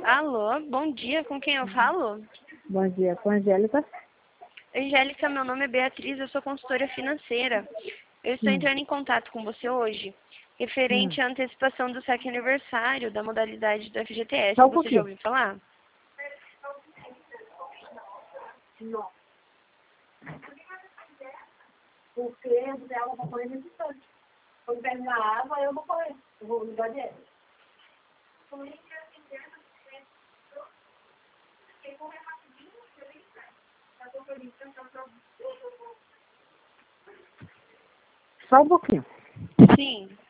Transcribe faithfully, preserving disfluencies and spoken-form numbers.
Alô, bom dia, com quem eu falo? Bom dia, com a Angélica. Angélica, meu nome é Beatriz, eu sou consultora financeira. Eu estou Hum. entrando em contato com você hoje, referente Hum. à antecipação do saque aniversário da modalidade do F G T S. Só um Você já pouquinho. ouviu falar? Não. Porque ela vai correr nesse instante. Quando terminar a água, eu vou correr. Eu vou ligar dele. Só um pouquinho. Sim.